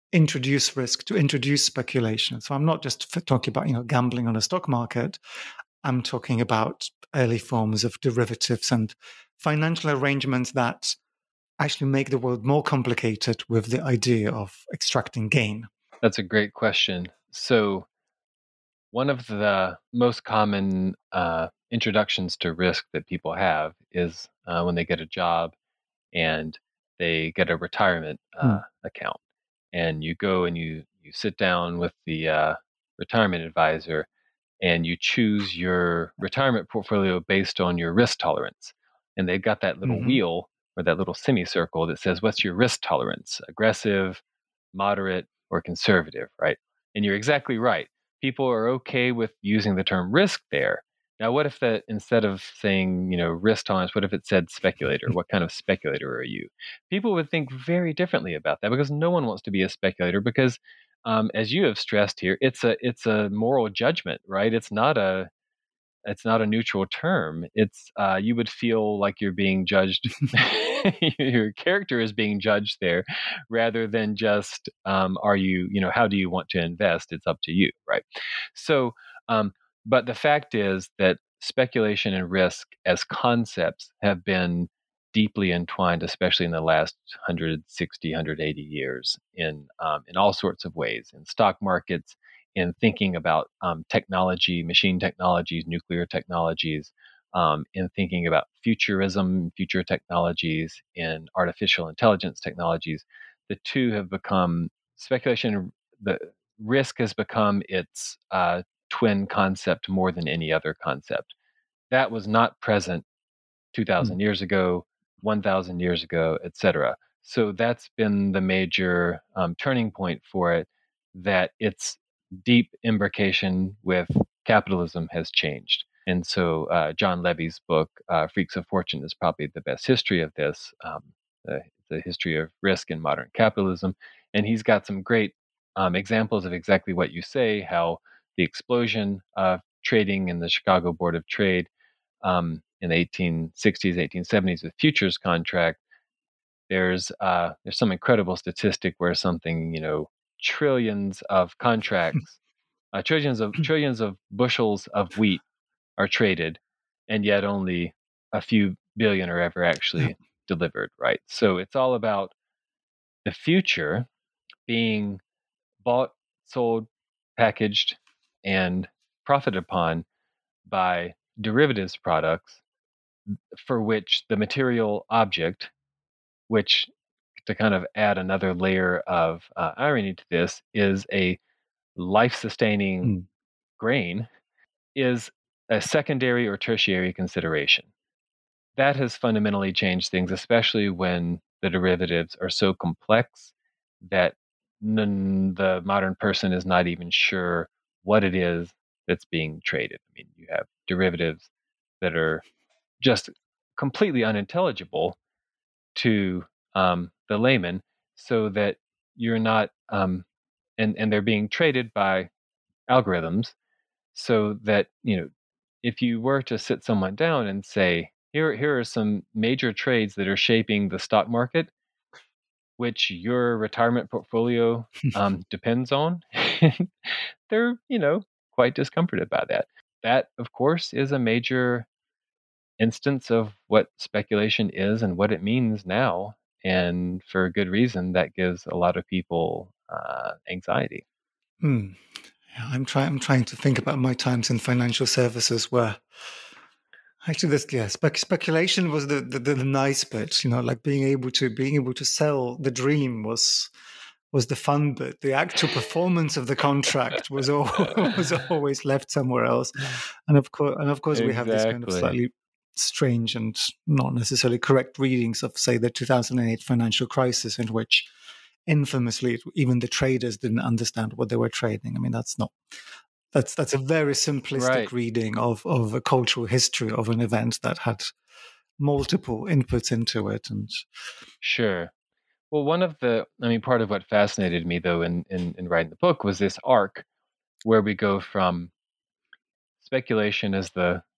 introduce risk, to introduce speculation. So I'm not just talking about gambling on the stock market. I'm talking about early forms of derivatives and financial arrangements that actually make the world more complicated with the idea of extracting gain? That's a great question. So, one of the most common introductions to risk that people have is when they get a job and they get a retirement Hmm. account. And you go and you sit down with the retirement advisor and you choose your retirement portfolio based on your risk tolerance. And they've got that little Mm-hmm. wheel or that little semicircle that says, what's your risk tolerance? Aggressive, moderate, or conservative, right? And you're exactly right. People are okay with using the term risk there. Now, what if that instead of saying, risk tolerance, what if it said speculator? What kind of speculator are you? People would think very differently about that because no one wants to be a speculator because as you have stressed here, it's a moral judgment, right? It's not a neutral term. It's you would feel like you're being judged. Your character is being judged there, rather than just are you how do you want to invest? It's up to you, right? So, um, but the fact is that speculation and risk as concepts have been deeply entwined, especially in the last 160, 180 years, in all sorts of ways, in stock markets, in thinking about technology, machine technologies, nuclear technologies, in thinking about futurism, future technologies, in artificial intelligence technologies. The two have become speculation. The risk has become its twin concept more than any other concept. That was not present Hmm. 2,000 years ago, 1,000 years ago, etc. So that's been the major turning point for it, that its deep imbrication with capitalism has changed. And so John Levy's book, Freaks of Fortune, is probably the best history of this, the history of risk in modern capitalism. And he's got some great examples of exactly what you say, how the explosion of trading in the Chicago Board of Trade in the 1860s, 1870s with futures contract, there's some incredible statistic where something trillions of contracts, trillions of bushels of wheat are traded, and yet only a few billion are ever Yeah. actually delivered. Right. So it's all about the future being bought, sold, packaged, and profited upon by derivatives products for which the material object, which to kind of add another layer of irony to this, is a life sustaining Hmm. grain, is a secondary or tertiary consideration. That has fundamentally changed things, especially when the derivatives are so complex that the modern person is not even sure what it is that's being traded. I mean, you have derivatives that are just completely unintelligible to the layman, so that you're not and they're being traded by algorithms, so that if you were to sit someone down and say, here are some major trades that are shaping the stock market, which your retirement portfolio depends on, they're quite discomforted by that. That, of course, is a major instance of what speculation is and what it means now. And for good reason, that gives a lot of people anxiety. Hmm. Yeah, I'm trying to think about my times in financial services where actually this speculation was the nice bit, like being able to sell the dream was the fun bit. The actual performance of the contract was all was always left somewhere else. And of course we have this kind of Exactly. slightly strange and not necessarily correct readings of, say, the 2008 financial crisis, in which infamously even the traders didn't understand what they were trading. I mean, that's a very simplistic Right. reading of a cultural history of an event that had multiple inputs into it. And Sure. Well, part of what fascinated me, though, in writing the book was this arc where we go from speculation as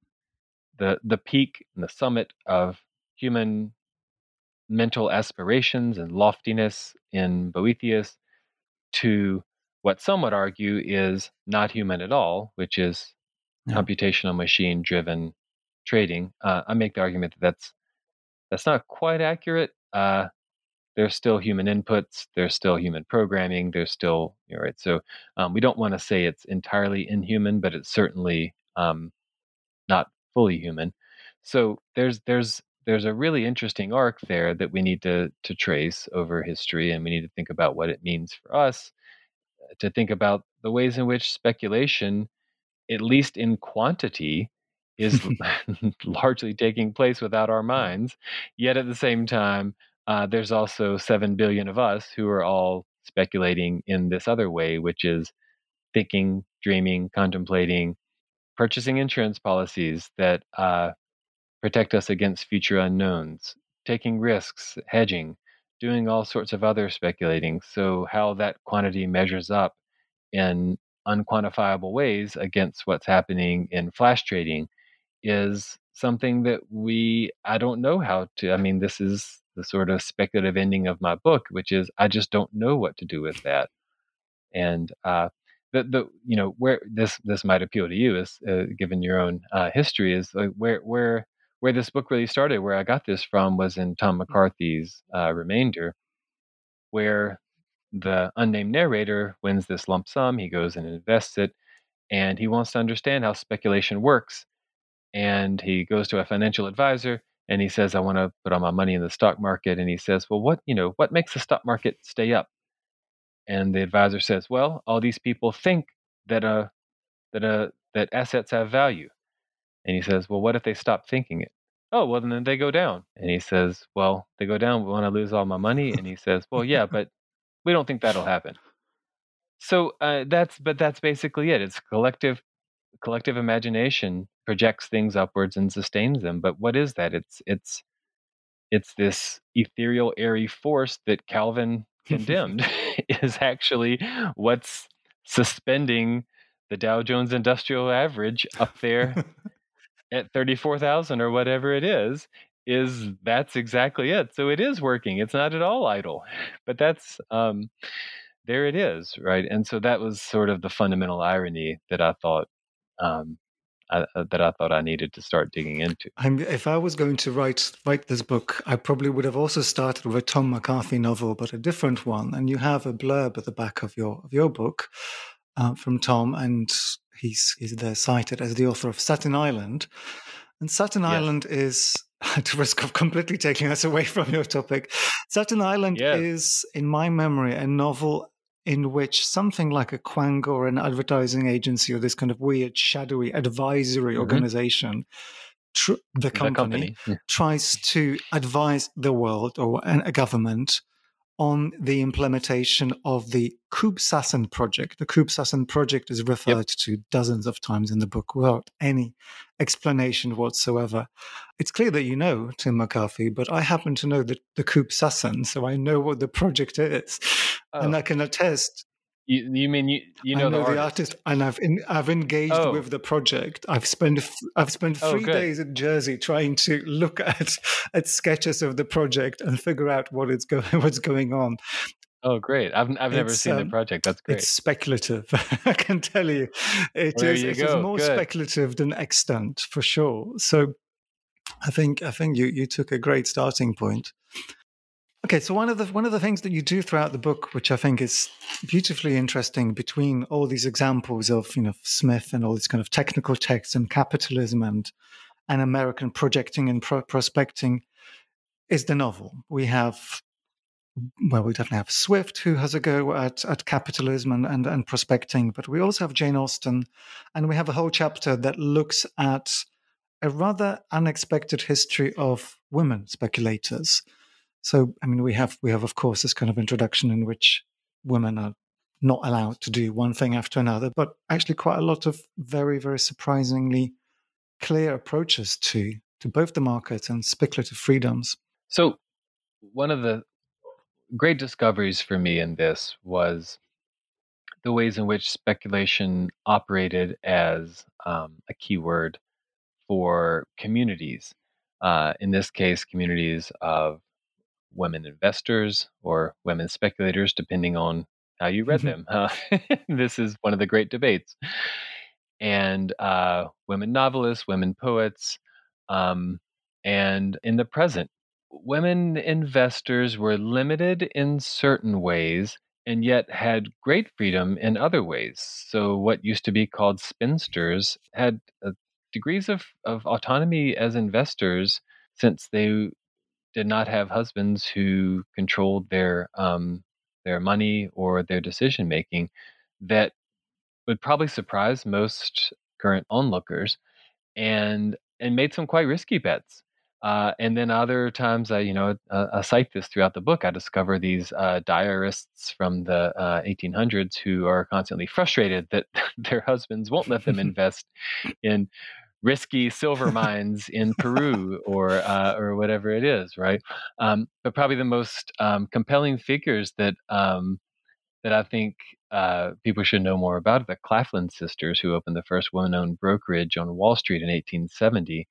the peak and the summit of human mental aspirations and loftiness in Boethius, to what some would argue is not human at all, which is Yeah. computational machine-driven trading. I make the argument that that's not quite accurate. There's still human inputs, there's still human programming, there's still, right. So we don't want to say it's entirely inhuman, but it's certainly not fully human. So there's a really interesting arc there that we need to trace over history, and we need to think about what it means for us, to think about the ways in which speculation, at least in quantity, is largely taking place without our minds. Yet at the same time, there's also 7 billion of us who are all speculating in this other way, which is thinking, dreaming, contemplating, purchasing insurance policies that protect us against future unknowns, taking risks, hedging, doing all sorts of other speculating. So, how that quantity measures up in unquantifiable ways against what's happening in flash trading is something that I don't know how to. I mean, this is the sort of speculative ending of my book, which is I just don't know what to do with that. And where this might appeal to you is, given your own history, is like where this book really started. Where I got this from was in Tom McCarthy's Remainder, where the unnamed narrator wins this lump sum. He goes and invests it, and he wants to understand how speculation works. And he goes to a financial advisor and he says, I want to put all my money in the stock market. And he says, well, what makes the stock market stay up? And the advisor says, well, all these people think that that assets have value. And he says, well, what if they stop thinking it? Oh, well, then they go down. And he says, well, they go down when I lose all my money. And he says, well, yeah, but we don't think that'll happen. So that's basically it. It's collective imagination projects things upwards and sustains them. But what is that? It's this ethereal, airy force that Calvin condemned is actually what's suspending the Dow Jones Industrial Average up there at 34,000 or whatever it is that's exactly it. So it is working. It's not at all idle. But that's there it is, right? And so that was sort of the fundamental irony that I thought um, I needed to start digging into. If I was going to write this book, I probably would have also started with a Tom McCarthy novel, but a different one. And you have a blurb at the back of your book from Tom, and he's there cited as the author of Staten Island. And Staten Island is, at the risk of completely taking us away from your topic, Staten Island is, in my memory, a novel in which something like a Quang or an advertising agency or this kind of weird, shadowy advisory organization, the company tries to advise the world or a government on the implementation of the Kubsassen project. The Kubsassen project is referred to dozens of times in the book without any explanation whatsoever. It's clear that you know Tim McCarthy, but I happen to know the Kubsassen, so I know what the project is. And I can attest. You mean you know, the artist, and I've engaged with the project. I've spent 3 days in Jersey trying to look at sketches of the project and figure out what's going on. Oh, great! I've never seen the project. That's great. It's speculative. I can tell you, it is more speculative than extant for sure. So, I think you took a great starting point. Okay, so one of the things that you do throughout the book, which I think is beautifully interesting, between all these examples of Smith and all these kind of technical texts and capitalism and American projecting and prospecting, is the novel. We definitely have Swift, who has a go at capitalism and prospecting, but we also have Jane Austen, and we have a whole chapter that looks at a rather unexpected history of women speculators. So, I mean, we have, of course, this kind of introduction in which women are not allowed to do one thing after another, but actually quite a lot of very, very surprisingly clear approaches to both the market and speculative freedoms. So one of the great discoveries for me in this was the ways in which speculation operated as a keyword for communities. In this case, communities of women investors or women speculators, depending on how you read them. This is one of the great debates. and women novelists, women poets, um, and in the present, women investors were limited in certain ways and yet had great freedom in other ways. So, what used to be called spinsters had degrees of autonomy as investors since they did not have husbands who controlled their money or their decision making that would probably surprise most current onlookers and made some quite risky bets. And then other times, I cite this throughout the book. I discover these diarists from the 1800s who are constantly frustrated that their husbands won't let them invest in risky silver mines in Peru or whatever it is, right? But probably the most compelling figures that I think people should know more about are the Claflin sisters, who opened the first woman-owned brokerage on Wall Street in 1870.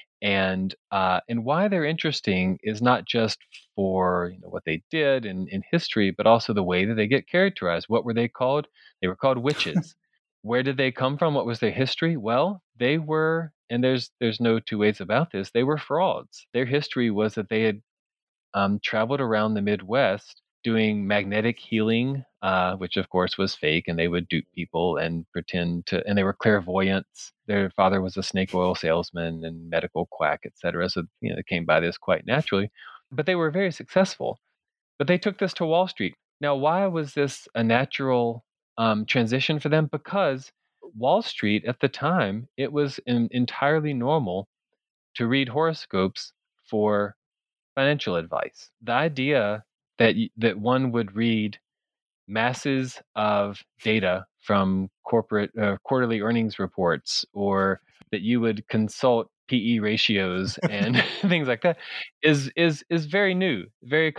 And why they're interesting is not just for what they did in history, but also the way that they get characterized. What were they called? They were called witches. Where did they come from? What was their history? Well, they were, and there's no two ways about this. They were frauds. Their history was that they had traveled around the Midwest doing magnetic healing, which of course was fake, and they would dupe people and pretend to, and they were clairvoyants. Their father was a snake oil salesman and medical quack, etc. So they came by this quite naturally, but they were very successful. But they took this to Wall Street. Now, why was this a natural transition for them? Because Wall Street at the time, it was entirely normal to read horoscopes for financial advice. The idea that one would read masses of data from corporate quarterly earnings reports, or that you would consult PE ratios and things like that is very new, very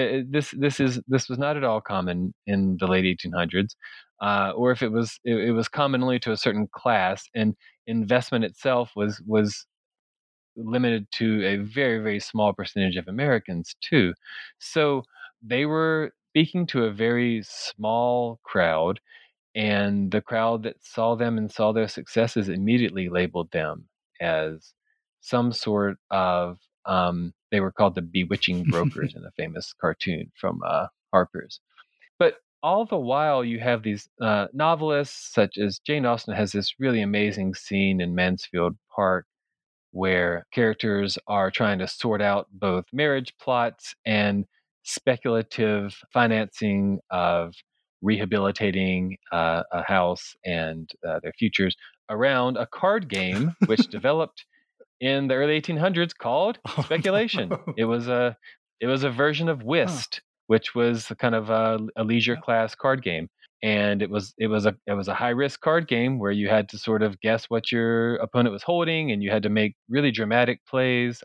this was not at all common in the late 1800s, or if it was common only to a certain class, and investment itself was limited to a very, very small percentage of Americans too. So they were speaking to a very small crowd, and the crowd that saw them and saw their successes immediately labeled them as some sort of they were called the bewitching brokers in a famous cartoon from Harper's. But all the while, you have these novelists such as Jane Austen has this really amazing scene in Mansfield Park where characters are trying to sort out both marriage plots and speculative financing of rehabilitating a house and their futures around a card game which developed in the early 1800s called speculation. No. It was a version of whist, which was kind of a leisure class card game, and it was a high risk card game where you had to sort of guess what your opponent was holding, and you had to make really dramatic plays.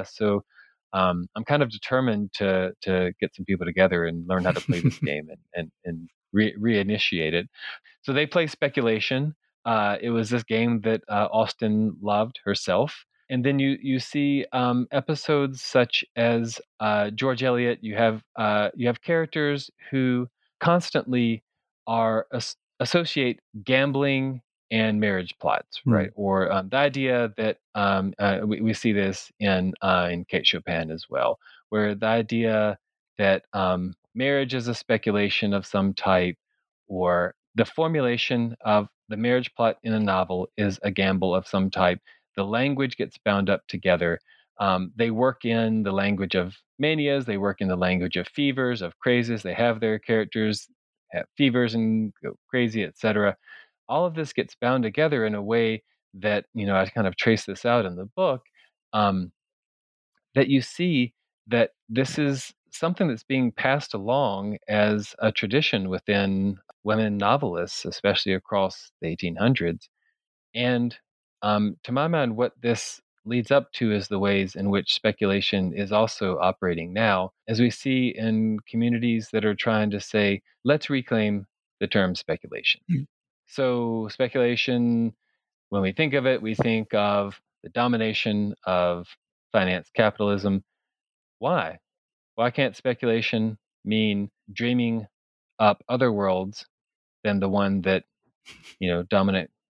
I'm kind of determined to get some people together and learn how to play this game and reinitiate it. So they play speculation. It was this game that Austen loved herself. And then you see episodes such as George Eliot. You have characters who constantly associate gambling and marriage plots, right? Or the idea that we see this in Kate Chopin as well, where the idea that marriage is a speculation of some type, or the formulation of the marriage plot in a novel is a gamble of some type. The language gets bound up together. They work in the language of manias, they work in the language of fevers, of crazes. They have their characters have fevers and go crazy, etc. All of this gets bound together in a way that, I kind of trace this out in the book, um, that you see that this is something that's being passed along as a tradition within women novelists, especially across the 1800s. And to my mind, what this leads up to is the ways in which speculation is also operating now, as we see in communities that are trying to say, let's reclaim the term speculation. Mm. So, speculation, when we think of it, we think of the domination of finance capitalism. Why? Why can't speculation mean dreaming up other worlds than the one that dominant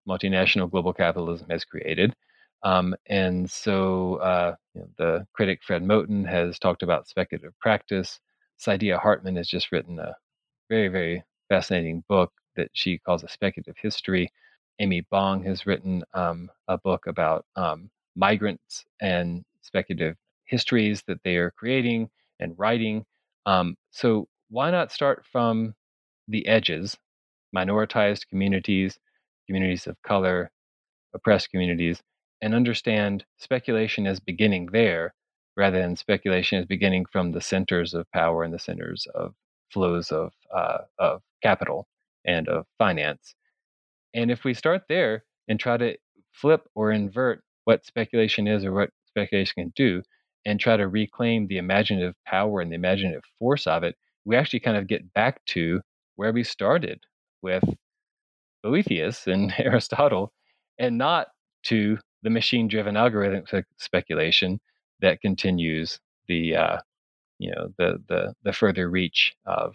multinational global capitalism has created. And so the critic Fred Moten has talked about speculative practice. Saidiya Hartman has just written a very, very fascinating book that she calls A Speculative History. Amy Bong has written a book about migrants and speculative histories that they are creating and writing. So why not start from the edges, minoritized communities, communities of color, oppressed communities, and understand speculation as beginning there rather than speculation as beginning from the centers of power and the centers of flows of capital and of finance. And if we start there and try to flip or invert what speculation is or what speculation can do, and try to reclaim the imaginative power and the imaginative force of it, we actually kind of get back to where we started with Boethius and Aristotle, and not to the machine-driven algorithmic speculation that continues the further reach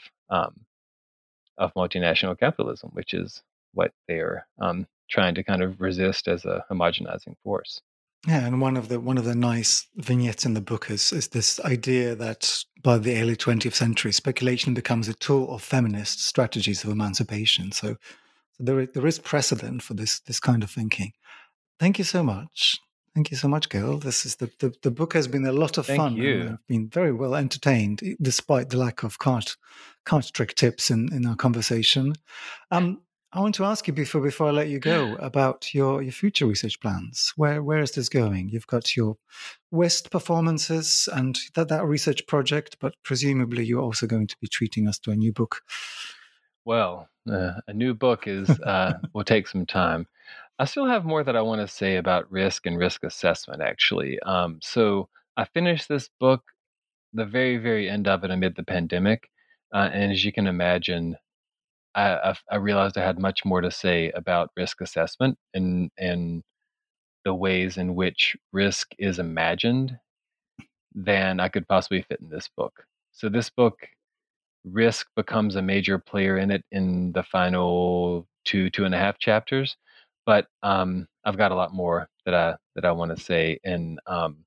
of multinational capitalism, which is what they are trying to kind of resist as a homogenizing force. Yeah, and one of the nice vignettes in the book is this idea that by the early 20th century, speculation becomes a tool of feminist strategies of emancipation. So there is precedent for this kind of thinking. Thank you so much. Thank you so much, Gil. This is the book has been a lot of fun. Thank you. And I've been very well entertained, despite the lack of card trick tips in our conversation. I want to ask you before I let you go about your future research plans. Where is this going? You've got your West performances and that research project, but presumably you're also going to be treating us to a new book. Well, a new book will take some time. I still have more that I want to say about risk and risk assessment, actually. So I finished this book, the very, very end of it, amid the pandemic. And as you can imagine, I realized I had much more to say about risk assessment and the ways in which risk is imagined than I could possibly fit in this book. So this book, risk becomes a major player in it in the final 2.5 chapters. But I've got a lot more that I want to say, and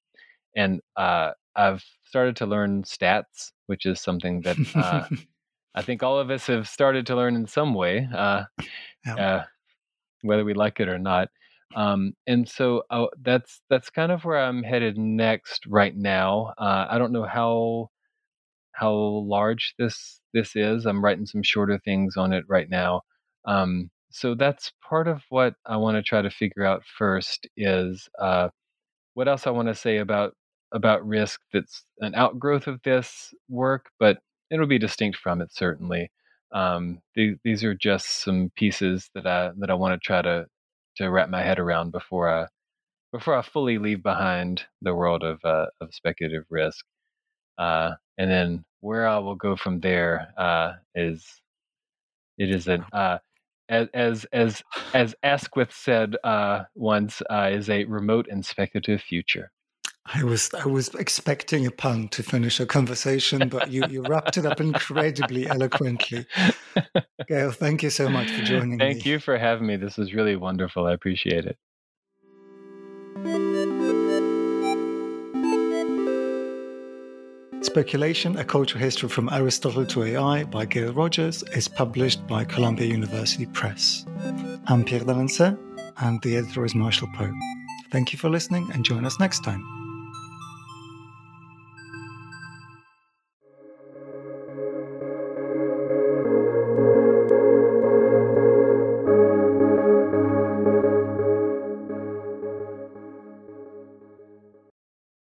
I've started to learn stats, which is something that I think all of us have started to learn in some way, whether we like it or not. And so that's kind of where I'm headed next right now. I don't know how large this is. I'm writing some shorter things on it right now. So that's part of what I want to try to figure out first is what else I want to say about risk that's an outgrowth of this work, but it'll be distinct from it certainly. These are just some pieces that I want to try to wrap my head around before I fully leave behind the world of speculative risk. And then where I will go from there is as Asquith said once, is a remote and speculative future. I was expecting a pun to finish a conversation, but you wrapped it up incredibly eloquently. Gail, thank you so much for joining me. Thank you for having me. This was really wonderful. I appreciate it. Speculation, A Cultural History from Aristotle to AI by Gail Rogers is published by Columbia University Press. I'm Pierre d'Alancaisez, and the editor is Marshall Poe. Thank you for listening, and join us next time.